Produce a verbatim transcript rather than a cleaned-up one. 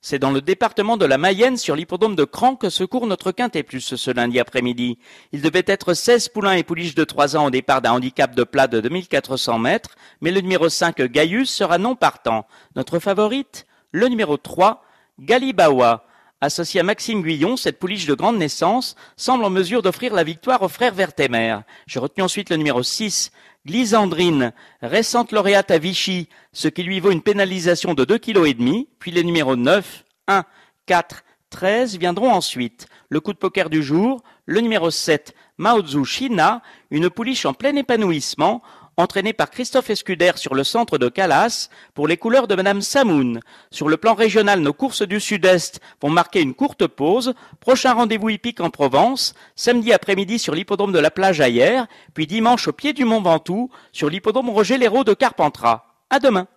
C'est dans le département de la Mayenne, sur l'hippodrome de Cran, que se court notre Quintet Plus ce lundi après-midi. Il devait être seize poulains et pouliches de trois ans au départ d'un handicap de plat de deux mille quatre cents mètres, mais le numéro cinq, Gaius, sera non partant. Notre favorite, le numéro trois, Galibawa. Associé à Maxime Guyon, cette pouliche de grande naissance semble en mesure d'offrir la victoire aux frères Vertemer. J'ai retenu ensuite le numéro six, Glisandrine, récente lauréate à Vichy, ce qui lui vaut une pénalisation de deux virgule cinq kilos, puis les numéros neuf, un, quatre, treize viendront ensuite. Le coup de poker du jour, le numéro sept, Maozu China, une pouliche en plein épanouissement, entraînée par Christophe Escuder sur le centre de Calas pour les couleurs de Madame Samoun. Sur le plan régional, nos courses du Sud-Est vont marquer une courte pause. Prochain rendez-vous hippique en Provence, samedi après-midi sur l'hippodrome de la Plage à Hyères, puis dimanche au pied du Mont Ventoux sur l'hippodrome Roger Léraud de Carpentras. À demain.